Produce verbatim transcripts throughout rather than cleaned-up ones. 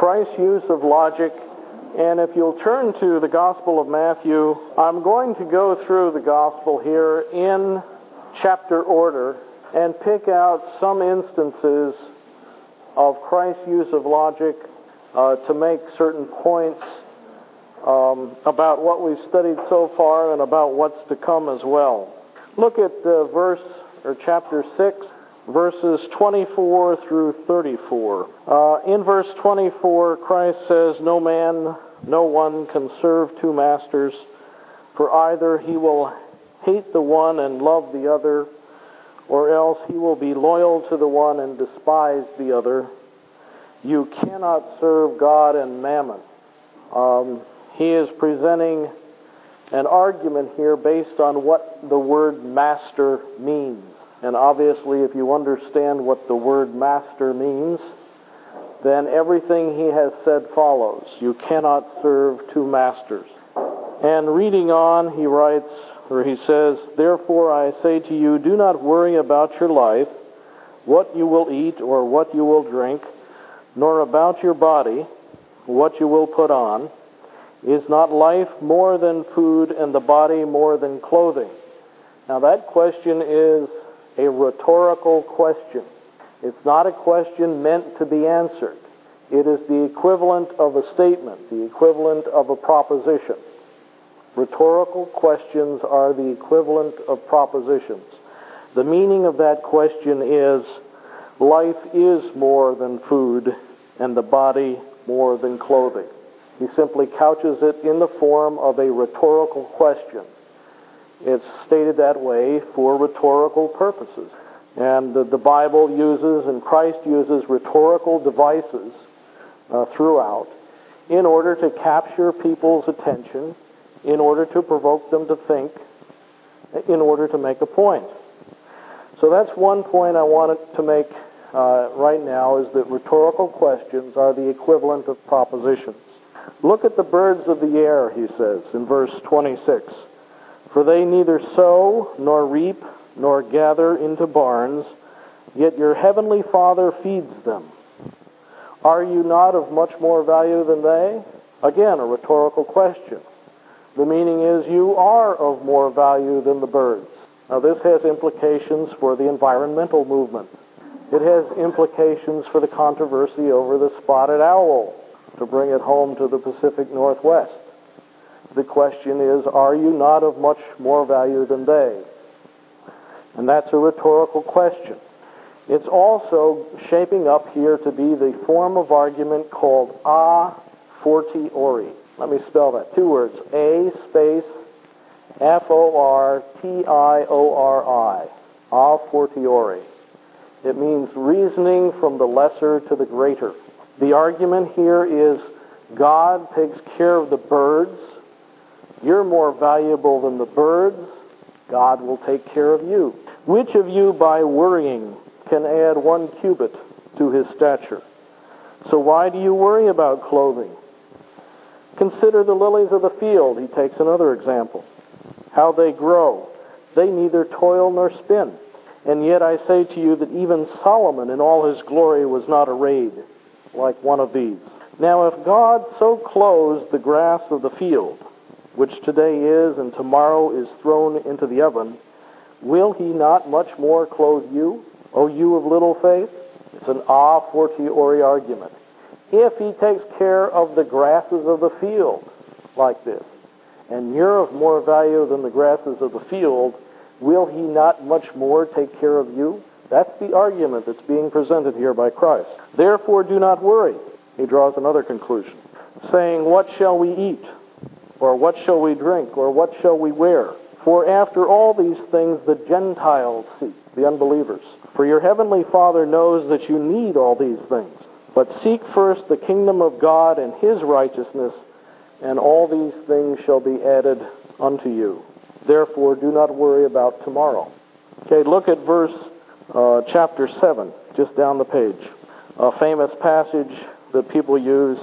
Christ's use of logic. And if you'll turn to the Gospel of Matthew, I'm going to go through the Gospel here in chapter order and pick out some instances of Christ's use of logic uh, to make certain points um, about what we've studied so far and about what's to come as well. Look at uh, verse or chapter six, verses twenty-four through thirty-four. Uh, in verse twenty-four, Christ says, "No man, no one can serve two masters, for either he will hate the one and love the other, or else he will be loyal to the one and despise the other. You cannot serve God and mammon." Um, he is presenting an argument here based on what the word master means. And obviously, if you understand what the word master means, then everything he has said follows. You cannot serve two masters. And reading on, he writes, or he says, "Therefore I say to you, do not worry about your life, what you will eat or what you will drink, nor about your body, what you will put on. Is not life more than food, and the body more than clothing?" Now that question is a rhetorical question. It's not a question meant to be answered. It is the equivalent of a statement, the equivalent of a proposition. Rhetorical questions are the equivalent of propositions. The meaning of that question is, life is more than food, and the body more than clothing. He simply couches it in the form of a rhetorical question. It's stated that way for rhetorical purposes. And the, the Bible uses, and Christ uses, rhetorical devices uh, throughout in order to capture people's attention, in order to provoke them to think, in order to make a point. So that's one point I wanted to make uh, right now, is that rhetorical questions are the equivalent of propositions. Look at the birds of the air, he says in verse twenty-six. "For they neither sow, nor reap, nor gather into barns, yet your heavenly Father feeds them. Are you not of much more value than they?" Again, a rhetorical question. The meaning is, you are of more value than the birds. Now this has implications for the environmental movement. It has implications for the controversy over the spotted owl, to bring it home to the Pacific Northwest. The question is, are you not of much more value than they? And that's a rhetorical question. It's also shaping up here to be the form of argument called a fortiori. Let me spell that. Two words. A space F O R T I O R I. A fortiori. It means reasoning from the lesser to the greater. The argument here is, God takes care of the birds. You're more valuable than the birds. God will take care of you. Which of you, by worrying, can add one cubit to his stature? So why do you worry about clothing? Consider the lilies of the field. He takes another example. How they grow. They neither toil nor spin. And yet I say to you that even Solomon in all his glory was not arrayed like one of these. Now if God so clothes the grass of the field, which today is and tomorrow is thrown into the oven, will he not much more clothe you, O you of little faith? It's an a fortiori argument. If he takes care of the grasses of the field like this, and you're of more value than the grasses of the field, will he not much more take care of you? That's the argument that's being presented here by Christ. Therefore, do not worry. He draws another conclusion, saying, what shall we eat? Or what shall we drink? Or what shall we wear? For after all these things the Gentiles seek, the unbelievers. For your heavenly Father knows that you need all these things. But seek first the kingdom of God and his righteousness, and all these things shall be added unto you. Therefore, do not worry about tomorrow. Okay, look at verse uh, chapter seven, just down the page. A famous passage that people use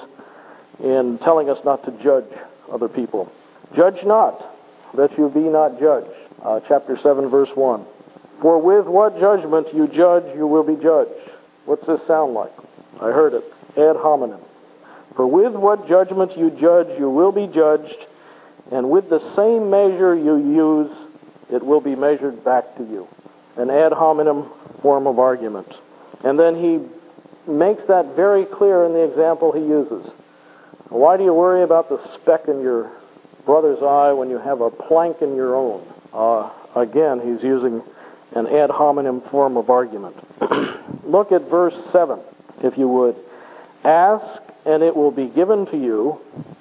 in telling us not to judge other people. Judge not, that you be not judged. Uh, chapter seven, verse one. For with what judgment you judge, you will be judged. What's this sound like? I heard it. Ad hominem. For with what judgment you judge, you will be judged, and with the same measure you use, it will be measured back to you. An ad hominem form of argument. And then he makes that very clear in the example he uses. Why do you worry about the speck in your brother's eye when you have a plank in your own? Uh, again, he's using an ad hominem form of argument. Look at verse seven, if you would. Ask, and it will be given to you.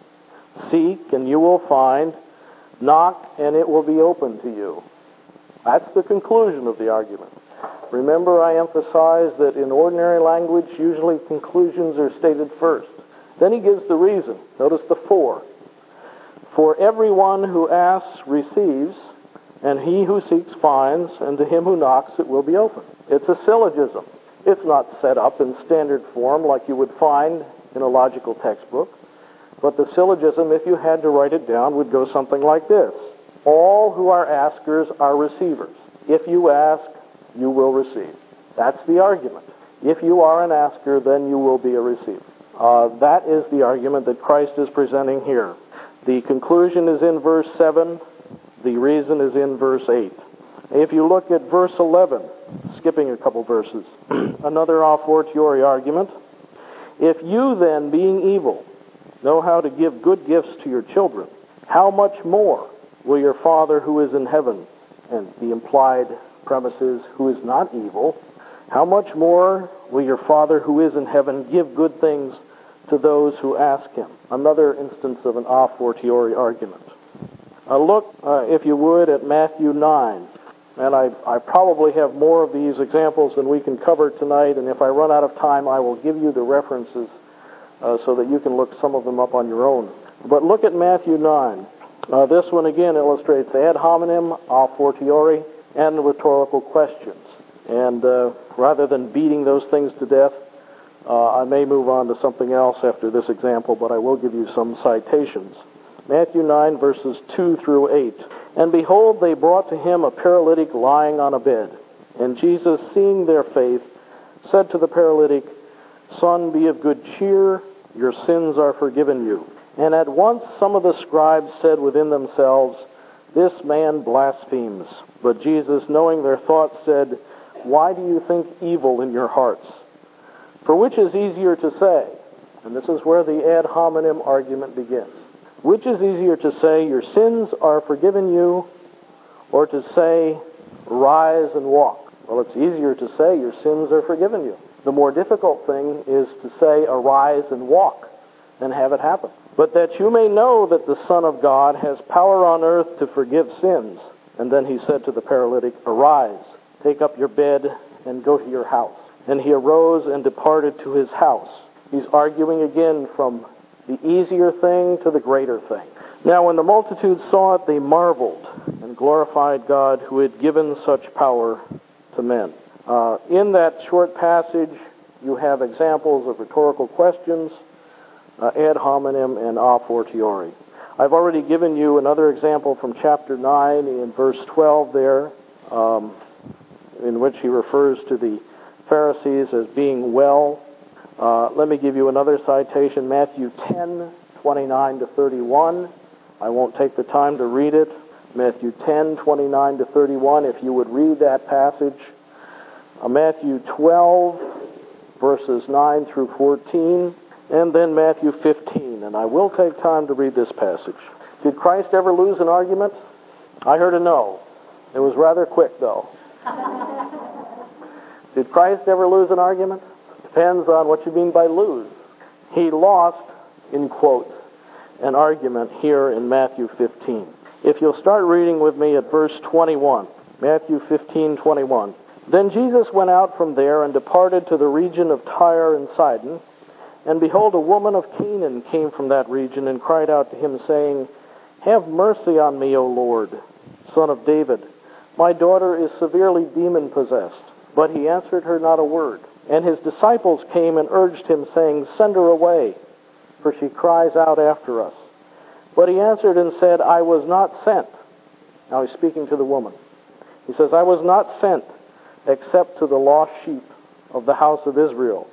Seek, and you will find. Knock, and it will be open to you. That's the conclusion of the argument. Remember, I emphasized that in ordinary language, usually conclusions are stated first. Then he gives the reason. Notice the for. For everyone who asks receives, and he who seeks finds, and to him who knocks it will be open. It's a syllogism. It's not set up in standard form like you would find in a logical textbook. But the syllogism, if you had to write it down, would go something like this. All who are askers are receivers. If you ask, you will receive. That's the argument. If you are an asker, then you will be a receiver. Uh, that is the argument that Christ is presenting here. The conclusion is in verse seven. The reason is in verse eight. If you look at verse eleven, skipping a couple verses, another a fortiori argument. If you then, being evil, know how to give good gifts to your children, how much more will your Father who is in heaven, and the implied premise is who is not evil, how much more will your Father who is in heaven give good things to those who ask him? Another instance of an a fortiori argument. Uh, look, uh, if you would, at Matthew nine. And I, I probably have more of these examples than we can cover tonight, and if I run out of time, I will give you the references uh, so that you can look some of them up on your own. But look at Matthew nine. Uh, this one again illustrates ad hominem, a fortiori, and rhetorical questions. And uh, rather than beating those things to death, uh, I may move on to something else after this example, but I will give you some citations. Matthew nine, verses two through eight. And behold, they brought to him a paralytic lying on a bed. And Jesus, seeing their faith, said to the paralytic, Son, be of good cheer, your sins are forgiven you. And at once some of the scribes said within themselves, This man blasphemes. But Jesus, knowing their thoughts, said, Why do you think evil in your hearts? For which is easier to say? And this is where the ad hominem argument begins. Which is easier to say, your sins are forgiven you, or to say, rise and walk? Well, it's easier to say, your sins are forgiven you. The more difficult thing is to say, arise and walk, and have it happen. But that you may know that the Son of God has power on earth to forgive sins. And then he said to the paralytic, Arise, take up your bed, and go to your house. And he arose and departed to his house. He's arguing again from the easier thing to the greater thing. Now when the multitude saw it, they marveled and glorified God who had given such power to men. Uh, in that short passage, you have examples of rhetorical questions, uh, ad hominem, and a fortiori. I've already given you another example from chapter nine in verse twelve there, um, in which he refers to the Pharisees as being well. Uh, let me give you another citation, Matthew ten, twenty-nine to thirty-one. I won't take the time to read it. Matthew ten, twenty-nine to thirty-one, if you would read that passage. Uh, Matthew twelve, verses nine through fourteen, and then Matthew fifteen. And I will take time to read this passage. Did Christ ever lose an argument? I heard a no. It was rather quick, though. Did Christ ever lose an argument? Depends on what you mean by lose. He lost, in quotes, an argument here in Matthew fifteen. If you'll start reading with me at verse twenty-one, Matthew fifteen, twenty-one. Then Jesus went out from there and departed to the region of Tyre and Sidon. And behold, a woman of Canaan came from that region and cried out to him, saying, Have mercy on me, O Lord, Son of David. My daughter is severely demon-possessed. But he answered her not a word. And his disciples came and urged him, saying, Send her away, for she cries out after us. But he answered and said, I was not sent. Now he's speaking to the woman. He says, I was not sent except to the lost sheep of the house of Israel.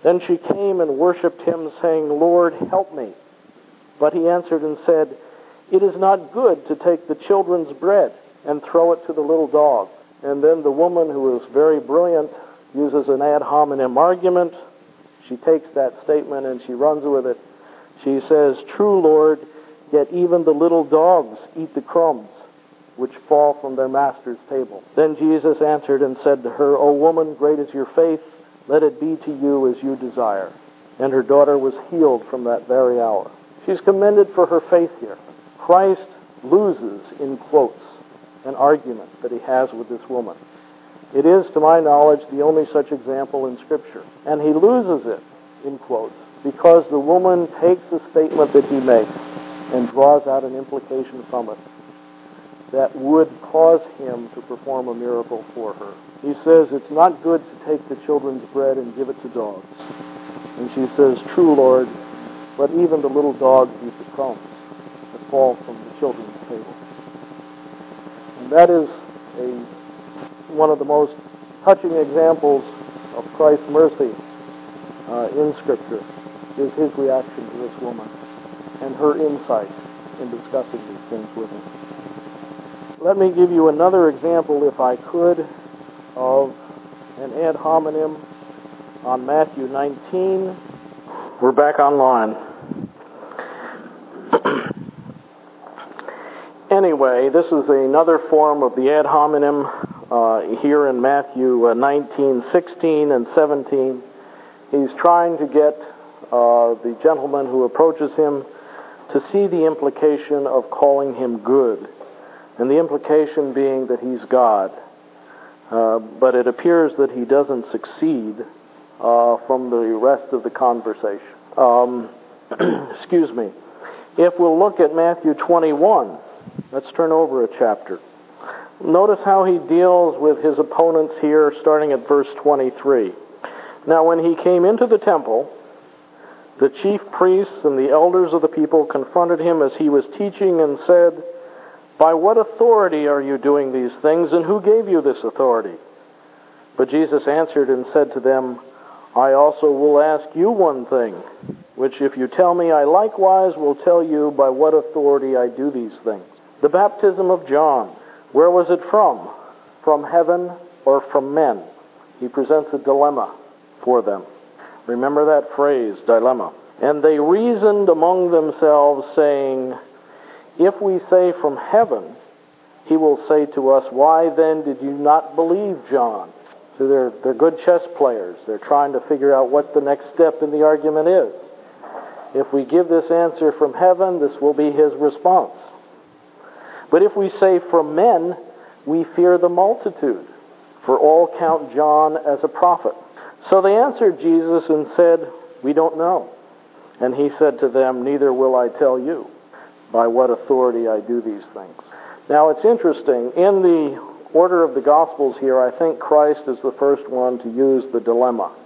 Then she came and worshipped him, saying, Lord, help me. But he answered and said, It is not good to take the children's bread and throw it to the little dog. And then the woman, who is very brilliant, uses an ad hominem argument. She takes that statement and she runs with it. She says, True, Lord, yet even the little dogs eat the crumbs which fall from their master's table. Then Jesus answered and said to her, O woman, great is your faith. Let it be to you as you desire. And her daughter was healed from that very hour. She's commended for her faith here. Christ loses, in quotes, an argument that he has with this woman. It is, to my knowledge, the only such example in Scripture. And he loses it, in quotes, because the woman takes the statement that he makes and draws out an implication from it that would cause him to perform a miracle for her. He says, it's not good to take the children's bread and give it to dogs. And she says, True, Lord, but even the little dogs eat the crumbs that fall from the children's table. And that is a, one of the most touching examples of Christ's mercy uh, in Scripture, is his reaction to this woman and her insight in discussing these things with him. Let me give you another example, if I could, of an ad hominem on Matthew nineteen. We're back online. Anyway, this is another form of the ad hominem uh, here in Matthew uh, nineteen, sixteen, and seventeen. He's trying to get uh, the gentleman who approaches him to see the implication of calling him good, and the implication being that he's God. Uh, but it appears that he doesn't succeed uh, from the rest of the conversation. Um, excuse me. If we'll look at Matthew twenty-one, let's turn over a chapter. Notice how he deals with his opponents here, starting at verse twenty-three. Now when he came into the temple, the chief priests and the elders of the people confronted him as he was teaching and said, By what authority are you doing these things, and who gave you this authority? But Jesus answered and said to them, I also will ask you one thing, which if you tell me, I likewise will tell you by what authority I do these things. The baptism of John, where was it from? From heaven or from men? He presents a dilemma for them. Remember that phrase, dilemma. And they reasoned among themselves, saying, If we say from heaven, he will say to us, Why then did you not believe John? So they're, they're good chess players. They're trying to figure out what the next step in the argument is. If we give this answer from heaven, this will be his response. But if we say from men, we fear the multitude, for all count John as a prophet. So they answered Jesus and said, We don't know. And he said to them, Neither will I tell you by what authority I do these things. Now it's interesting, in the order of the Gospels here, I think Christ is the first one to use the dilemma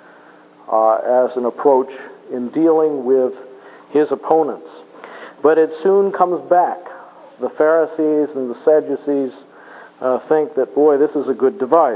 uh, as an approach in dealing with his opponents. But it soon comes back. The Pharisees and the Sadducees uh, think that, boy, this is a good device.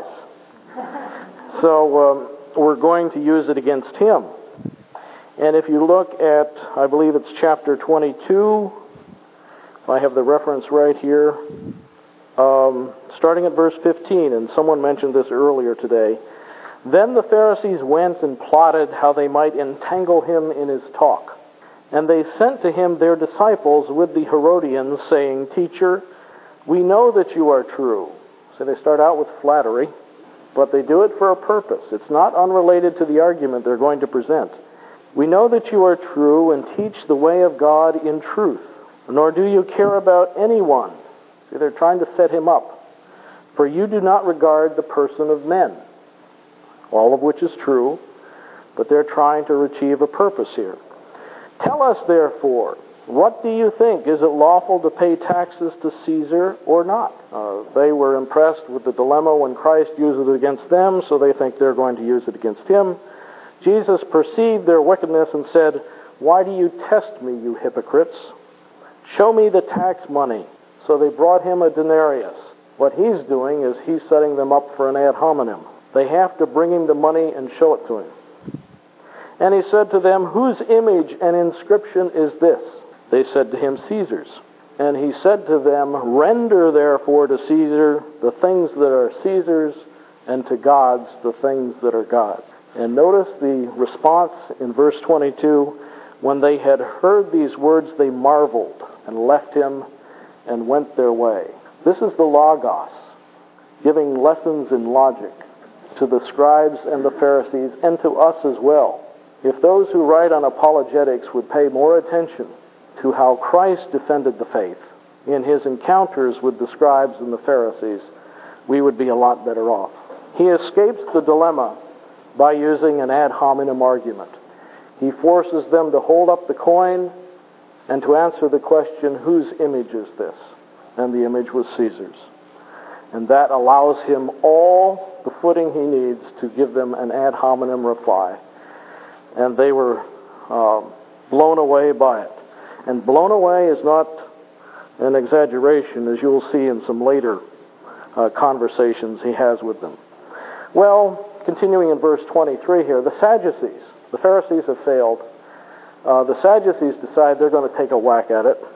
So um, we're going to use it against him. And if you look at, I believe it's chapter twenty-two, if I have the reference right here, um, starting at verse fifteen, and someone mentioned this earlier today. Then the Pharisees went and plotted how they might entangle him in his talk. And they sent to him their disciples with the Herodians, saying, Teacher, we know that you are true. So they start out with flattery, but they do it for a purpose. It's not unrelated to the argument they're going to present. We know that you are true and teach the way of God in truth, nor do you care about anyone. See, they're trying to set him up. For you do not regard the person of men, all of which is true, but they're trying to achieve a purpose here. Tell us, therefore, what do you think? Is it lawful to pay taxes to Caesar or not? Uh, they were impressed with the dilemma when Christ used it against them, so they think they're going to use it against him. Jesus perceived their wickedness and said, Why do you test me, you hypocrites? Show me the tax money. So they brought him a denarius. What he's doing is he's setting them up for an ad hominem. They have to bring him the money and show it to him. And he said to them, "Whose image and inscription is this?" They said to him, "Caesar's." And he said to them, "Render therefore to Caesar the things that are Caesar's, and to God's the things that are God's." And notice the response in verse twenty-two. When they had heard these words, they marveled and left him and went their way. This is the Logos, giving lessons in logic to the scribes and the Pharisees and to us as well. If those who write on apologetics would pay more attention to how Christ defended the faith in his encounters with the scribes and the Pharisees, we would be a lot better off. He escapes the dilemma by using an ad hominem argument. He forces them to hold up the coin and to answer the question, "Whose image is this?" And the image was Caesar's. And that allows him all the footing he needs to give them an ad hominem reply. And they were uh, blown away by it. And blown away is not an exaggeration, as you'll see in some later uh, conversations he has with them. Well, continuing in verse twenty-three here, the Sadducees, the Pharisees have failed. Uh, the Sadducees decide they're going to take a whack at it.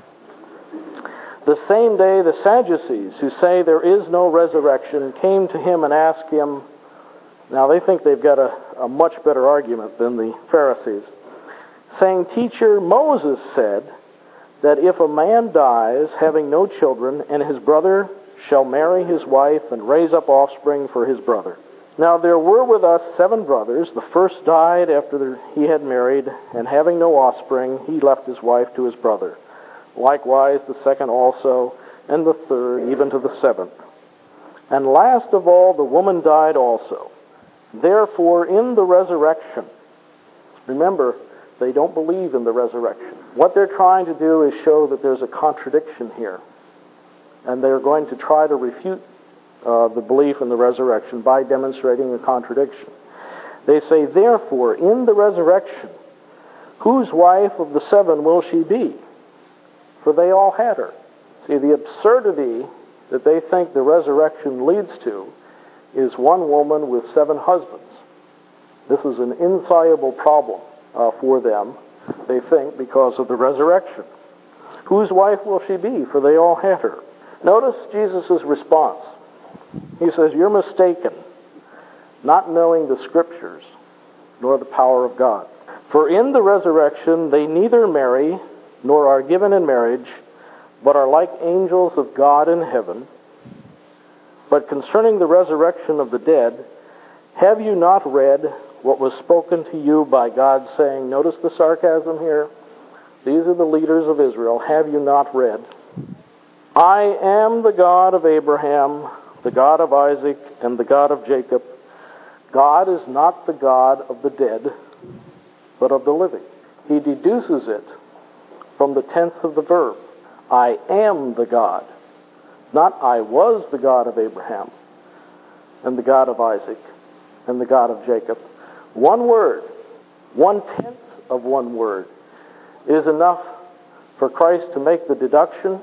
The same day, the Sadducees, who say there is no resurrection, came to him and asked him. Now, they think they've got a, a much better argument than the Pharisees, saying, "Teacher, Moses said that if a man dies having no children, and his brother shall marry his wife and raise up offspring for his brother. Now there were with us seven brothers. The first died after he had married, and having no offspring, he left his wife to his brother. Likewise the second also, and the third, even to the seventh. And last of all, the woman died also. Therefore, in the resurrection," remember, they don't believe in the resurrection. What they're trying to do is show that there's a contradiction here. And they're going to try to refute uh, the belief in the resurrection by demonstrating a contradiction. They say, "Therefore, in the resurrection, whose wife of the seven will she be? For they all had her." See, the absurdity that they think the resurrection leads to is one woman with seven husbands. This is an insoluble problem uh, for them, they think, because of the resurrection. Whose wife will she be? For they all had her. Notice Jesus' response. He says, "You're mistaken, not knowing the Scriptures, nor the power of God. For in the resurrection they neither marry, nor are given in marriage, but are like angels of God in heaven. But concerning the resurrection of the dead, have you not read what was spoken to you by God, saying," notice the sarcasm here, these are the leaders of Israel, "have you not read, I am the God of Abraham, the God of Isaac, and the God of Jacob. God is not the God of the dead, but of the living." He deduces it from the tense of the verb. I am the God. Not I was the God of Abraham, and the God of Isaac, and the God of Jacob. One word, one-tenth of one word, is enough for Christ to make the deduction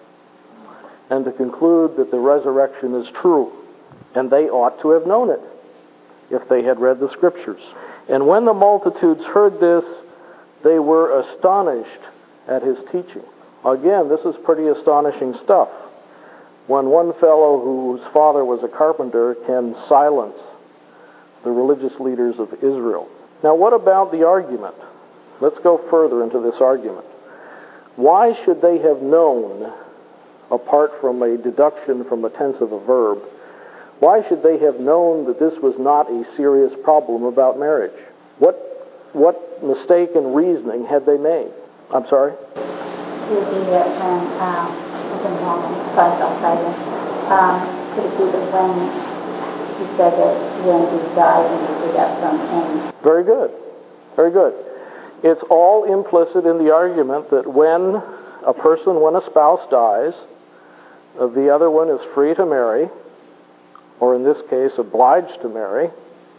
and to conclude that the resurrection is true. And they ought to have known it if they had read the Scriptures. And when the multitudes heard this, they were astonished at his teaching. Again, this is pretty astonishing stuff. When one fellow whose father was a carpenter can silence the religious leaders of Israel. Now, what about the argument? Let's go further into this argument. Why should they have known, apart from a deduction from the tense of a verb, why should they have known that this was not a serious problem about marriage? What what mistaken reasoning had they made? I'm sorry? Could it be that when, um, sorry, sorry, um, could it be that when he said that when he died and he did that from him? Very good. Very good. It's all implicit in the argument that when a person, when a spouse dies, uh, the other one is free to marry, or in this case, obliged to marry,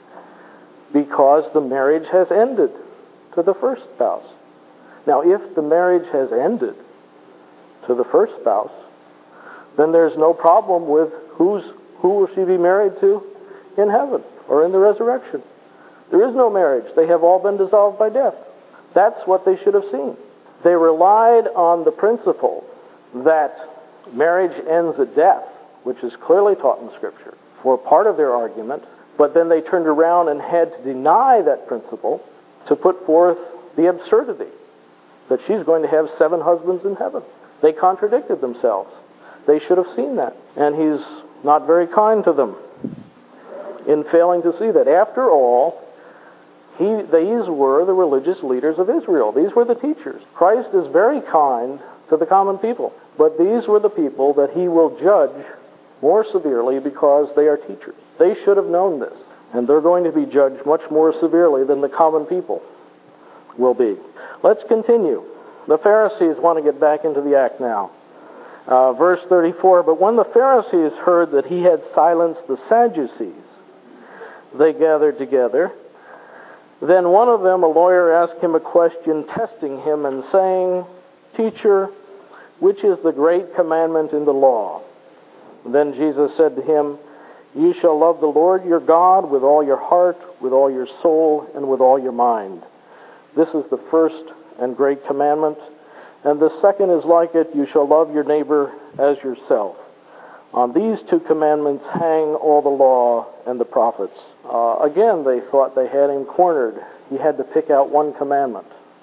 because the marriage has ended to the first spouse. Now, if the marriage has ended to the first spouse, then there's no problem with who's, who will she be married to in heaven or in the resurrection. There is no marriage. They have all been dissolved by death. That's what they should have seen. They relied on the principle that marriage ends at death, which is clearly taught in Scripture, for part of their argument, but then they turned around and had to deny that principle to put forth the absurdity that she's going to have seven husbands in heaven. They contradicted themselves. They should have seen that. And he's not very kind to them in failing to see that. After all, he, these were the religious leaders of Israel. These were the teachers. Christ is very kind to the common people, but these were the people that he will judge more severely because they are teachers. They should have known this, and they're going to be judged much more severely than the common people will be. Let's continue. The Pharisees want to get back into the act now. Uh, verse thirty-four, but when the Pharisees heard that he had silenced the Sadducees, they gathered together. Then one of them, a lawyer, asked him a question, testing him and saying, Teacher, which is the great commandment in the law? Then Jesus said to him, You shall love the Lord your God with all your heart, with all your soul, and with all your mind. This is the first and great commandment. And the second is like it, you shall love your neighbor as yourself. On these two commandments hang all the law and the prophets. Uh, again, they thought they had him cornered. He had to pick out one commandment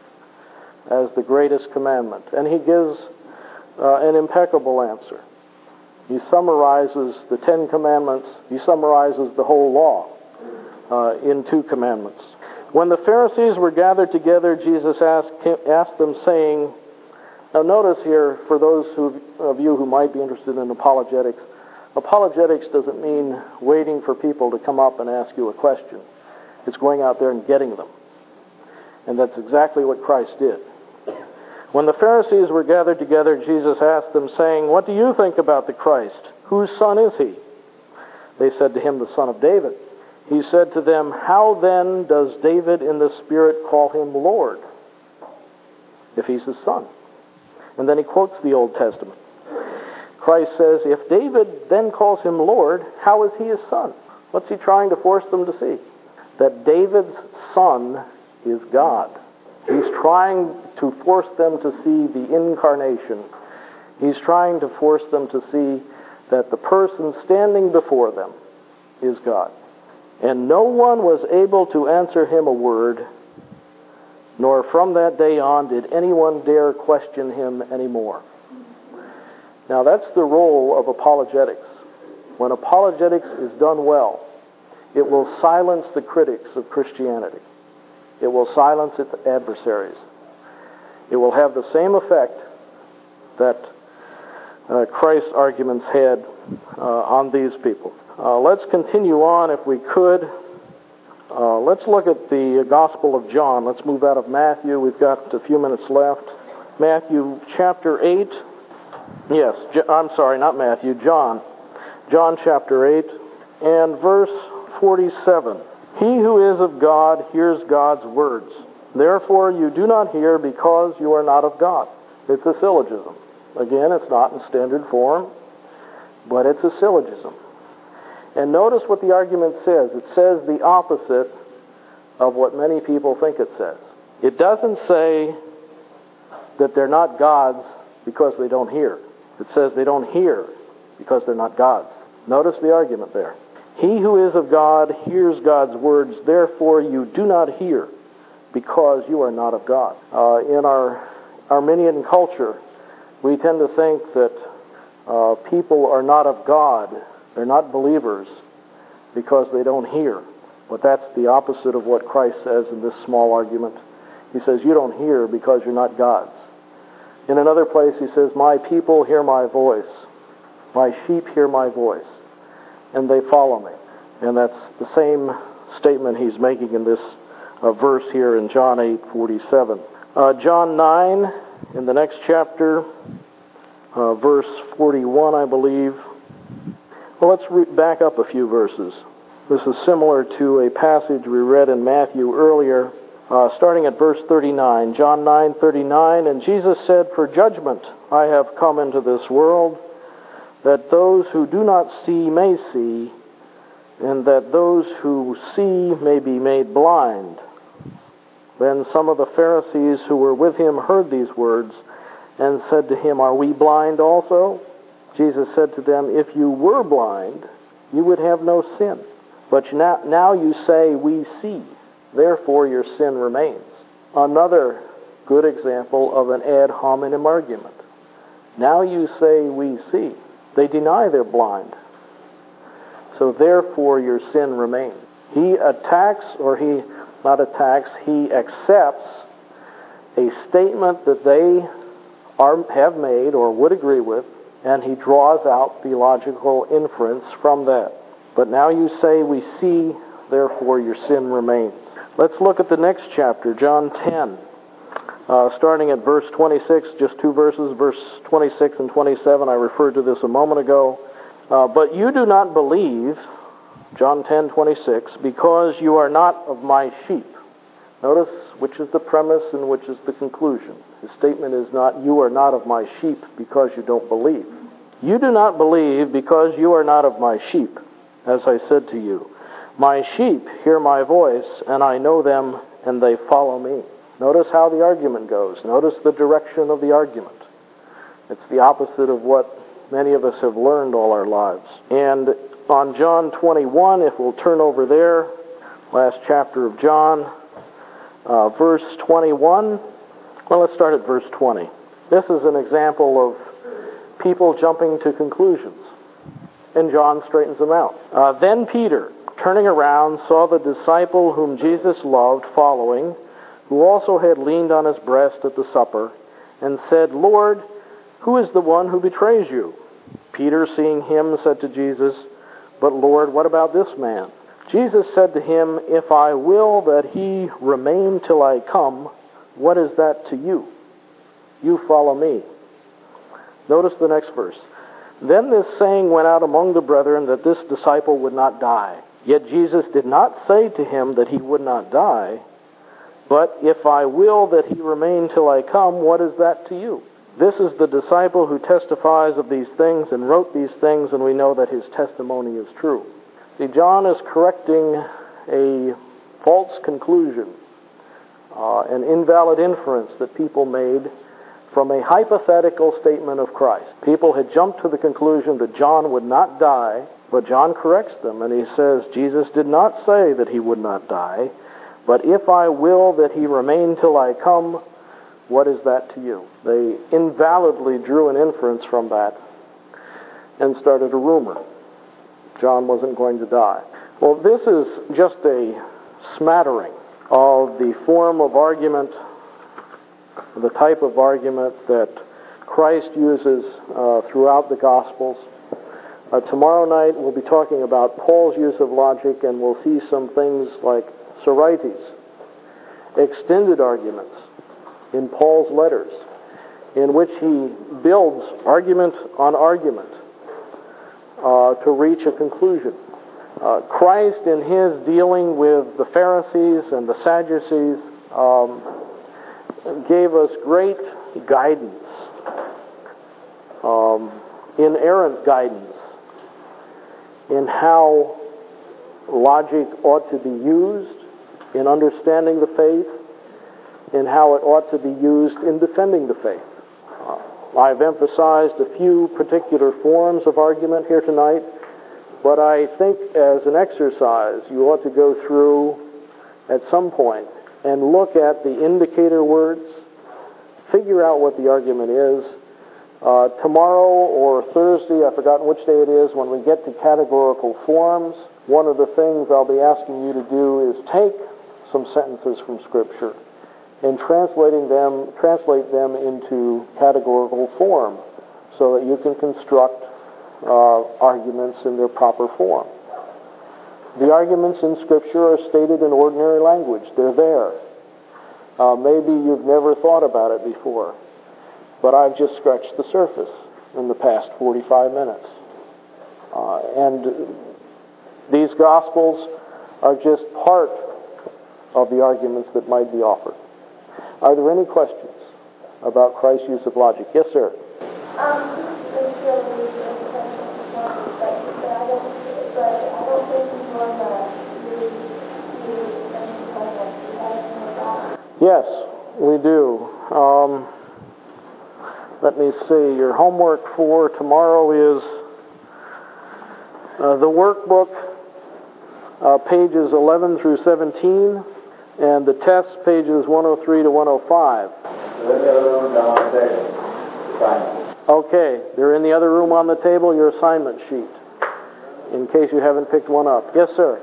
as the greatest commandment. And he gives uh, an impeccable answer. He summarizes the Ten Commandments. He summarizes the whole law uh, in two commandments. When the Pharisees were gathered together, Jesus asked, asked them, saying, now notice here, for those who, of you who might be interested in apologetics, apologetics doesn't mean waiting for people to come up and ask you a question. It's going out there and getting them. And that's exactly what Christ did. When the Pharisees were gathered together, Jesus asked them, saying, What do you think about the Christ? Whose son is he? They said to him, the son of David. He said to them, How then does David in the Spirit call him Lord, if he's his son? And then he quotes the Old Testament. Christ says, if David then calls him Lord, how is he his son? What's he trying to force them to see? That David's son is God. He's trying to force them to see the incarnation. He's trying to force them to see that the person standing before them is God. And no one was able to answer him a word, nor from that day on did anyone dare question him anymore. Now that's the role of apologetics. When apologetics is done well, it will silence the critics of Christianity. It will silence its adversaries. It will have the same effect that uh, Christ's arguments had uh, on these people. Uh, let's continue on if we could. Uh, let's look at the Gospel of John. Let's move out of Matthew. We've got a few minutes left. Matthew chapter eight. Yes, I'm sorry, not Matthew, John. John chapter eight and verse forty-seven. He who is of God hears God's words. Therefore you do not hear because you are not of God. It's a syllogism. Again, it's not in standard form, but it's a syllogism. And notice what the argument says. It says the opposite of what many people think it says. It doesn't say that they're not gods because they don't hear. It says they don't hear because they're not gods. Notice the argument there. He who is of God hears God's words, therefore you do not hear because you are not of God. Uh, in our Arminian culture, we tend to think that uh, people are not of God. They're not believers because they don't hear. But that's the opposite of what Christ says in this small argument. He says, you don't hear because you're not God's. In another place he says, my people hear my voice. My sheep hear my voice. And they follow me. And that's the same statement he's making in this uh, verse here in John eight forty-seven. Uh, John nine, in the next chapter, uh, verse forty-one, I believe. Well, let's re- back up a few verses. This is similar to a passage we read in Matthew earlier, uh, starting at verse thirty-nine. John nine thirty-nine, and Jesus said, for judgment I have come into this world, that those who do not see may see, and that those who see may be made blind. Then some of the Pharisees who were with him heard these words and said to him, "Are we blind also?" Jesus said to them, "If you were blind, you would have no sin. But now, now you say, 'We see,' therefore your sin remains." Another good example of an ad hominem argument. Now you say, "We see." They deny they're blind. So therefore your sin remains. He attacks, or he not attacks, he accepts a statement that they are, have made or would agree with, and he draws out theological inference from that. But now you say, "We see," therefore your sin remains. Let's look at the next chapter, John ten, uh, starting at verse twenty-six, just two verses, verse twenty-six and twenty-seven. I referred to this a moment ago. Uh, but you do not believe, John ten twenty-six, because you are not of my sheep. Notice which is the premise and which is the conclusion. His statement is not, "You are not of my sheep because you don't believe." You do not believe because you are not of my sheep, as I said to you. My sheep hear my voice, and I know them, and they follow me. Notice how the argument goes. Notice the direction of the argument. It's the opposite of what many of us have learned all our lives. And on John twenty-one, if we'll turn over there, last chapter of John, uh, verse twenty-one. Well, let's start at verse twenty. This is an example of people jumping to conclusions, and John straightens them out. Uh, then Peter, turning around, saw the disciple whom Jesus loved following, who also had leaned on his breast at the supper, and said, "Lord, who is the one who betrays you?" Peter, seeing him, said to Jesus, "But Lord, what about this man?" Jesus said to him, "If I will that he remain till I come, what is that to you? You follow me." Notice the next verse. Then this saying went out among the brethren that this disciple would not die. Yet Jesus did not say to him that he would not die, but if I will that he remain till I come, what is that to you? This is the disciple who testifies of these things and wrote these things, and we know that his testimony is true. See, John is correcting a false conclusion, uh, an invalid inference that people made from a hypothetical statement of Christ. People had jumped to the conclusion that John would not die, but John corrects them, and he says, Jesus did not say that he would not die, but if I will that he remain till I come, what is that to you? They invalidly drew an inference from that and started a rumor. John wasn't going to die. Well, this is just a smattering of the form of argument, the type of argument that Christ uses uh, throughout the Gospels. Uh, tomorrow night we'll be talking about Paul's use of logic, and we'll see some things like Sorites, extended arguments in Paul's letters, in which he builds argument on argument uh, to reach a conclusion. Uh, Christ, in his dealing with the Pharisees and the Sadducees, um, gave us great guidance, um, inerrant guidance in how logic ought to be used in understanding the faith, and how it ought to be used in defending the faith. Uh, I've emphasized a few particular forms of argument here tonight, but I think as an exercise you ought to go through at some point and look at the indicator words, figure out what the argument is. Uh, tomorrow or Thursday, I've forgotten which day it is, when we get to categorical forms, one of the things I'll be asking you to do is take some sentences from Scripture and translating them, translate them into categorical form so that you can construct uh, arguments in their proper form. The arguments in Scripture are stated in ordinary language. They're there. Uh, maybe you've never thought about it before, but I've just scratched the surface in the past forty-five minutes. Uh, and these Gospels are just part of the arguments that might be offered. Are there any questions about Christ's use of logic? Yes, sir. Um, Yes, we do. Um, let me see. Your homework for tomorrow is uh, the workbook, uh, pages eleven through seventeen, and the test, pages one oh three to one oh five. Okay, they're in the other room on the table, your assignment sheet, in case you haven't picked one up. Yes, sir?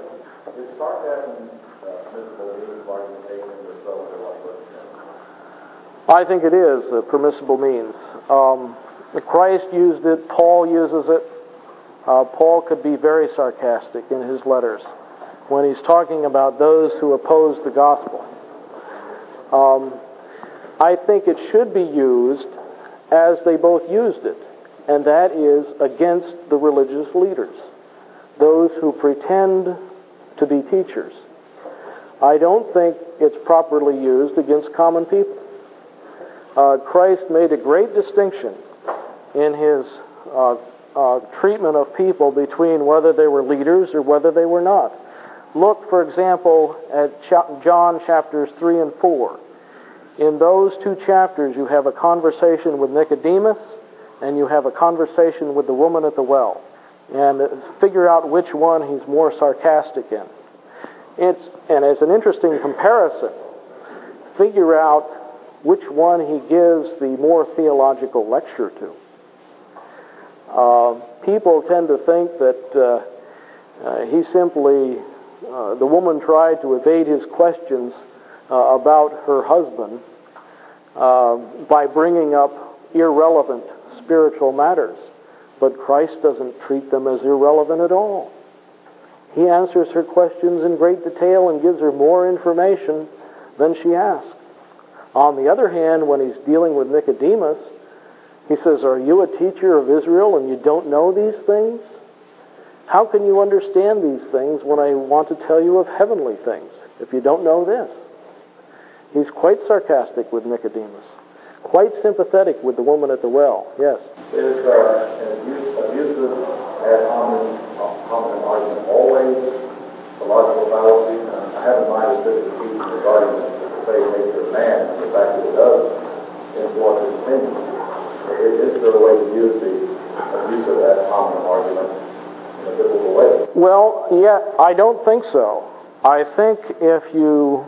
I think it is a permissible means. Um, Christ used it, Paul uses it. Uh, Paul could be very sarcastic in his letters when he's talking about those who oppose the gospel. Um, I think it should be used as they both used it, and that is against the religious leaders, those who pretend to be teachers. I don't think it's properly used against common people. Uh, Christ made a great distinction in his uh, uh, treatment of people between whether they were leaders or whether they were not. Look, for example, at Ch- John chapters three and four. In those two chapters, you have a conversation with Nicodemus, and you have a conversation with the woman at the well. And figure out which one he's more sarcastic in. It's, and as an interesting comparison, figure out which one he gives the more theological lecture to. Uh, people tend to think that uh, uh, he simply, uh, the woman tried to evade his questions uh, about her husband uh, by bringing up irrelevant spiritual matters. But Christ doesn't treat them as irrelevant at all. He answers her questions in great detail and gives her more information than she asked. On the other hand, when he's dealing with Nicodemus, he says, "Are you a teacher of Israel and you don't know these things? How can you understand these things when I want to tell you of heavenly things, if you don't know this?" He's quite sarcastic with Nicodemus, quite sympathetic with the woman at the well. Yes? Is uh, an abuse, abusive ad hominem, hominem argument always a logical fallacy? Uh, I have in mind a specific piece regarding the say nature of man, and the fact that it does influence his opinion. Is, is there a way to use the abuse of that common argument in a biblical way? Well, yeah, I don't think so. I think if you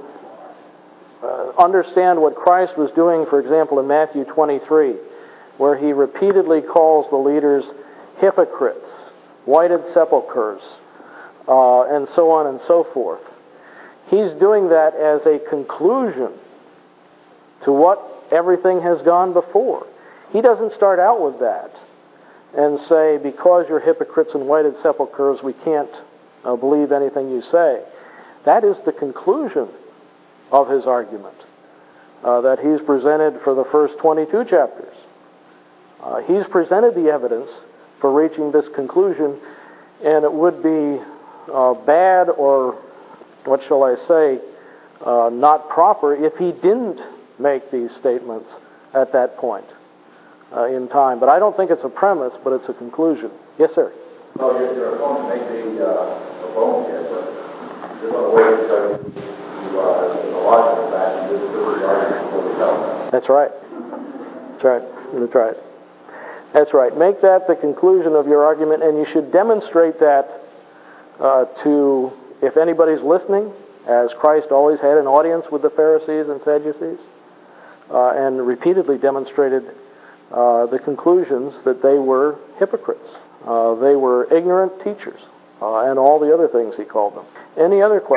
uh, understand what Christ was doing, for example, in Matthew twenty-three, where he repeatedly calls the leaders hypocrites, whited sepulchres, uh, and so on and so forth. He's doing that as a conclusion to what everything has gone before. He doesn't start out with that and say, because you're hypocrites and whited sepulchres, we can't uh, believe anything you say. That is the conclusion of his argument uh, that he's presented for the first twenty-two chapters. Uh, he's presented the evidence for reaching this conclusion, and it would be uh, bad or what shall I say, uh, not proper if he didn't make these statements at that point uh, in time. But I don't think it's a premise, but it's a conclusion. Yes, sir? Well, your, your opponent may be uh, opponent here, but there's no way to show you uh, in a logical fashion this is the argument before we know. That's right. That's right. That's right. That's right. Make that the conclusion of your argument, and you should demonstrate that uh, to... If anybody's listening, as Christ always had an audience with the Pharisees and Sadducees, uh, and repeatedly demonstrated uh, the conclusions that they were hypocrites. Uh, they were ignorant teachers, uh, and all the other things he called them. Any other questions?